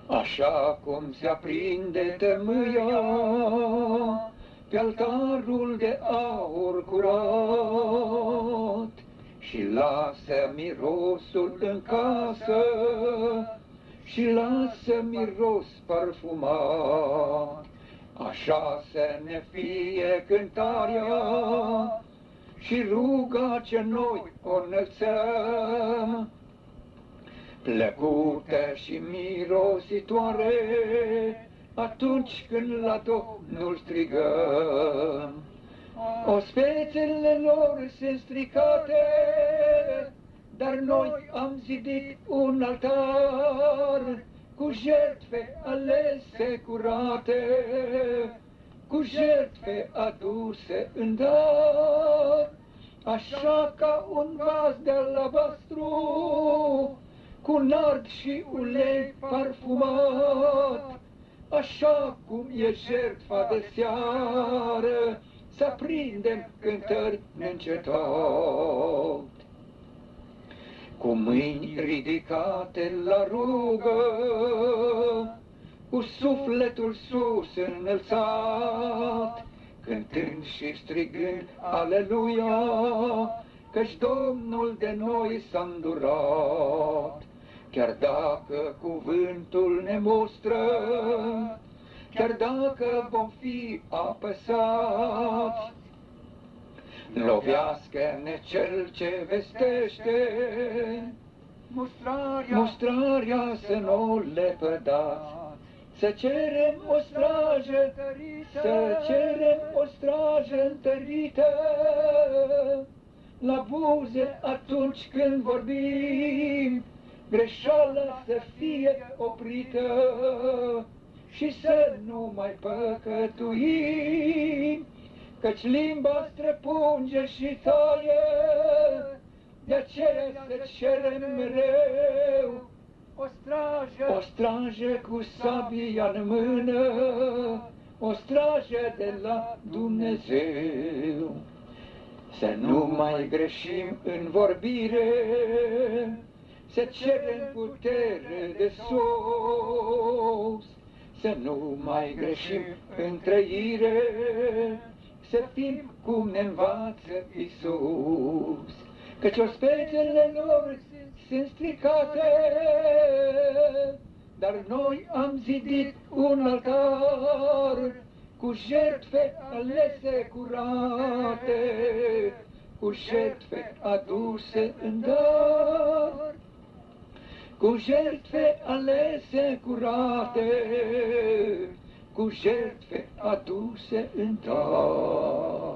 Așa cum se aprinde tămâia pe altarul de aur curat și lasă mirosul în casă și lasă miros parfumat. Așa să ne fie cântarea și ruga ce noi o înălțăm, plăcută și mirositoare, atunci când la Domnul strigăm. Ospețele lor sunt stricate, dar noi am zidit un altar cu jertfe alese curate, cu jertfe aduse în dar, așa ca un vas de alabastru, cu nard și ulei parfumat, așa cum e jertfa de seară, să aprindem cântări neîncetat. Cu mâini ridicate la rugă, cu sufletul sus înălțat, cântând și strigând Aleluia, căci Domnul de noi s-a îndurat. Chiar dacă cuvântul ne mostră, chiar dacă vom fi apăsați, lovească-ne cel ce vestește, mustrarea să nu le pădați. Să cerem o strajă întărită, să cerem o strajă întărită la buze atunci când vorbim, greșeala să fie oprită și să nu mai păcătuim, căci limba străpunge și taie, de aceea să cerem mereu o strajă cu sabia în mână, o strajă de la Dumnezeu. Să nu mai greșim în vorbire, să cerem putere de sus, să nu mai greșim în trăire, să fim cum ne învață Iisus. Căci ospețele lor sunt stricate, dar noi am zidit un altar cu jertfe alese curate, cu jertfe aduse în dar, cu jertfe alese curate, cu jertfe aduse în dar.